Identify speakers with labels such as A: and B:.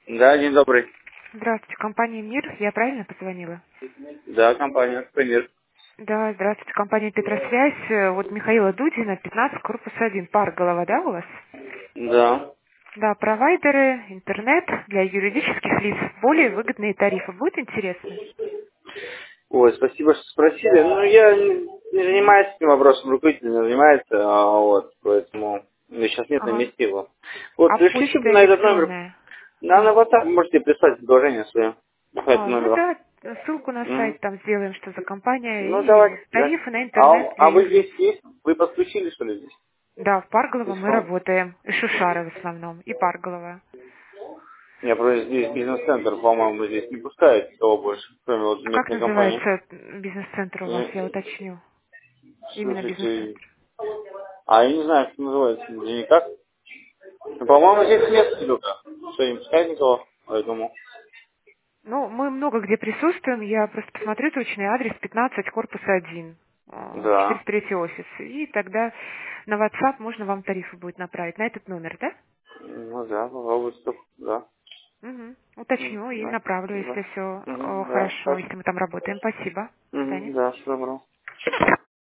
A: Да, день добрый.
B: Здравствуйте, компания «Мир». Я правильно позвонила?
A: Да, компания «Пример».
B: Да, здравствуйте, компания «Петросвязь». Вот Михаила Дудина, 15, корпус 1. Пар голова, да, у вас?
A: Да.
B: Да, провайдеры, интернет для юридических лиц. Более выгодные тарифы. Будет интересно?
A: Ой, спасибо, что спросили. Ну, я не занимаюсь этим вопросом, руководитель не занимается, вот, поэтому сейчас нет на
B: Ага.
A: месте его. Вот,
B: А
A: пришлите
B: почта
A: на этот номер.
B: электронная?
A: На
B: Да.
A: WhatsApp можете прислать предложение свое по этому
B: Ну
A: номеру.
B: да, ссылку на
A: Мгм.
B: сайт там сделаем, что за компания,
A: Ну,
B: и
A: давайте, да.
B: тарифы на интернет для
A: А вы
B: юрлиц.
A: здесь есть? Вы подключили, что ли, здесь?
B: Да, в Парголово мы
A: Телефон.
B: работаем. И Шушары в основном, и Парголово.
A: Я просто здесь бизнес-центр, по-моему, здесь не пускает никого больше, кроме вот
B: А как
A: местной компании.
B: называется бизнес-центр у вас, я
A: И,
B: уточню. Именно
A: слушайте,
B: бизнес-центр.
A: а я не знаю, как называется, где никак. Ну, по-моему, здесь нет только. Что, не пускает никого, поэтому...
B: Ну, мы много где присутствуем. Я просто посмотрю точный адрес 15, корпус 1,
A: Да.
B: 403 офис. И тогда на WhatsApp можно вам тарифы будет направить. На этот номер, да?
A: Ну да, попробуйте только, да.
B: Угу. Уточню и
A: Да,
B: направлю,
A: да.
B: если все
A: Мгм, да,
B: хорошо,
A: хорошо.
B: если мы там работаем. Спасибо. До свидания.
A: Да, все добро.